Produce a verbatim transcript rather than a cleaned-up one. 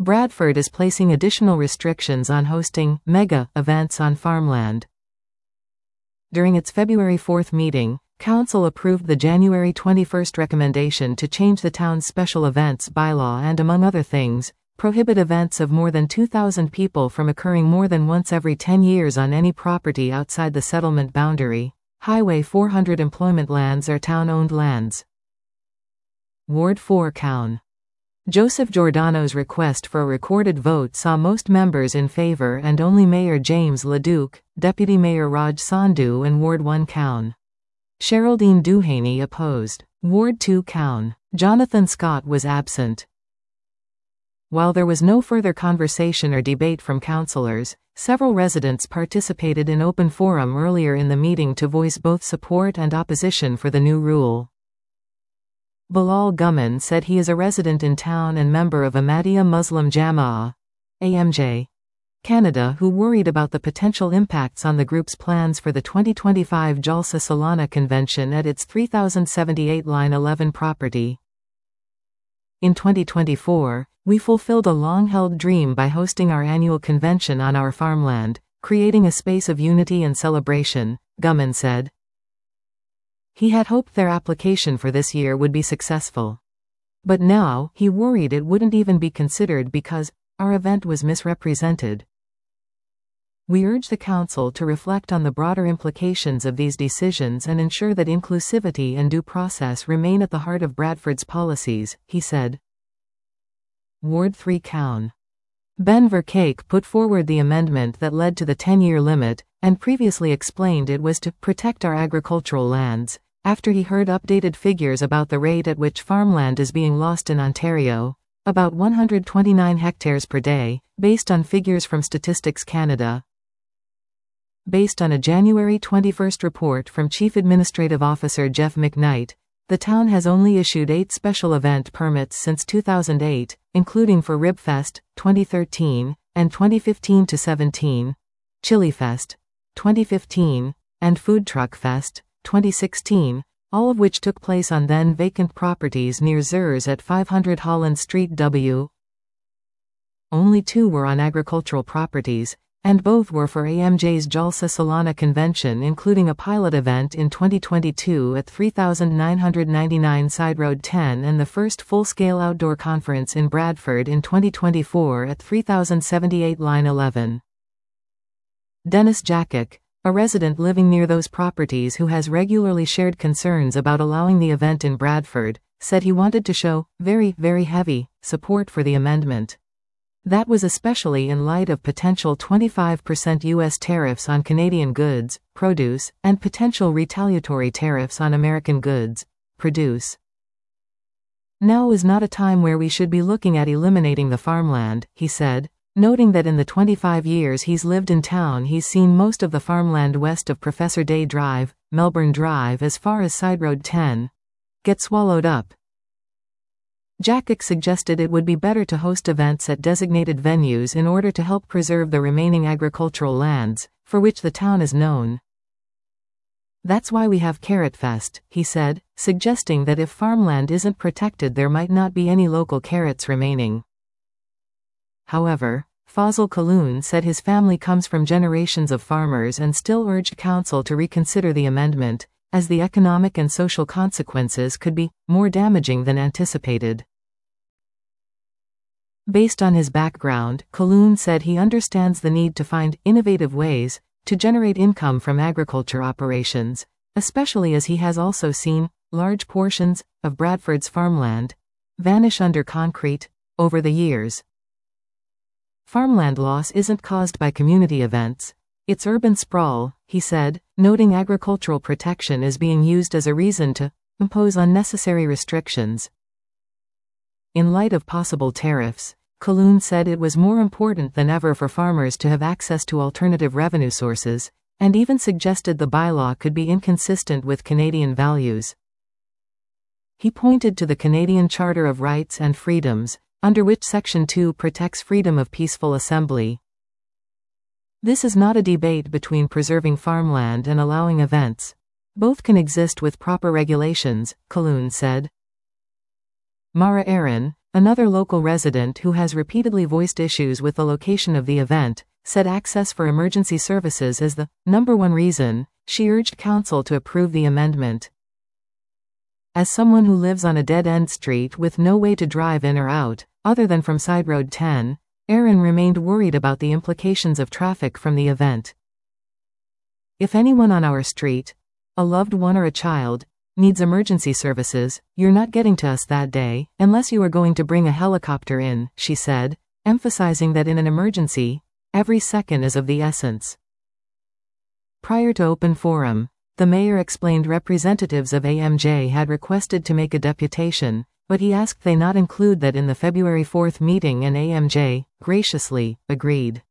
Bradford is placing additional restrictions on hosting mega events on farmland. During its February fourth meeting, Council approved the January twenty-first recommendation to change the town's special events bylaw and, among other things, prohibit events of more than two thousand people from occurring more than once every ten years on any property outside the settlement boundary. Highway four hundred employment lands are town-owned lands. Ward four Cown. Joseph Giordano's request for a recorded vote saw most members in favor and only Mayor James LeDuc, Deputy Mayor Raj Sandhu and Ward one Cown. Sheraldine Duhaney opposed. Ward two Cown. Jonathan Scott was absent. While there was no further conversation or debate from councillors, several residents participated in open forum earlier in the meeting to voice both support and opposition for the new rule. Bilal Gumman said he is a resident in town and member of Ahmadiyya Muslim Jama'ah, A M J, Canada, who worried about the potential impacts on the group's plans for the twenty twenty-five Jalsa Salana convention at its three thousand seventy-eight line eleven property. In twenty twenty-four, we fulfilled a long-held dream by hosting our annual convention on our farmland, creating a space of unity and celebration, Gumman said. He had hoped their application for this year would be successful. But now, he worried it wouldn't even be considered because our event was misrepresented. We urge the Council to reflect on the broader implications of these decisions and ensure that inclusivity and due process remain at the heart of Bradford's policies, he said. Ward three Cown. Ben Verkake put forward the amendment that led to the ten-year limit, and previously explained it was to protect our agricultural lands, after he heard updated figures about the rate at which farmland is being lost in Ontario, about one hundred twenty-nine hectares per day, based on figures from Statistics Canada. Based on a January twenty-first report from Chief Administrative Officer Jeff McKnight, the town has only issued eight special event permits since two thousand eight, including for Ribfest, twenty thirteen, and twenty fifteen to seventeen, Chilifest, twenty fifteen, and Food Truck Fest, twenty sixteen, all of which took place on then-vacant properties near Zers at five hundred Holland Street W. Only two were on agricultural properties, and both were for A M J's Jalsa Salana convention, including a pilot event in twenty twenty-two at three thousand nine hundred ninety-nine Side Road ten and the first full-scale outdoor conference in Bradford in twenty twenty-four at three thousand seventy-eight Line eleven. Dennis Jakic, a resident living near those properties who has regularly shared concerns about allowing the event in Bradford, said he wanted to show very, very heavy support for the amendment. That was especially in light of potential twenty-five percent U S tariffs on Canadian goods, produce, and potential retaliatory tariffs on American goods, produce. Now is not a time where we should be looking at eliminating the farmland, he said, noting that in the twenty-five years he's lived in town he's seen most of the farmland west of Professor Day Drive, Melbourne Drive as far as Side Road ten, get swallowed up. Jakic suggested it would be better to host events at designated venues in order to help preserve the remaining agricultural lands, for which the town is known. That's why we have Carrot Fest, he said, suggesting that if farmland isn't protected there might not be any local carrots remaining. However, Fazil Kaloun said his family comes from generations of farmers and still urged Council to reconsider the amendment, as the economic and social consequences could be more damaging than anticipated. Based on his background, Kaloun said he understands the need to find innovative ways to generate income from agriculture operations, especially as he has also seen large portions of Bradford's farmland vanish under concrete over the years. Farmland loss isn't caused by community events, it's urban sprawl, he said, noting agricultural protection is being used as a reason to impose unnecessary restrictions. In light of possible tariffs, Kaloun said it was more important than ever for farmers to have access to alternative revenue sources, and even suggested the bylaw could be inconsistent with Canadian values. He pointed to the Canadian Charter of Rights and Freedoms, under which Section two protects freedom of peaceful assembly. This is not a debate between preserving farmland and allowing events. Both can exist with proper regulations, Kaloun said. Mara Aaron, Another local resident who has repeatedly voiced issues with the location of the event said access for emergency services is the number one reason. She urged council to approve the amendment. As someone who lives on a dead-end street with no way to drive in or out, other than from Side Road ten, Erin remained worried about the implications of traffic from the event. If anyone on our street, a loved one or a child, needs emergency services, you're not getting to us that day, unless you are going to bring a helicopter in, she said, emphasizing that in an emergency, every second is of the essence. Prior to open forum, the mayor explained representatives of A M J had requested to make a deputation, but he asked they not include that in the February fourth meeting, and A M J, graciously, agreed.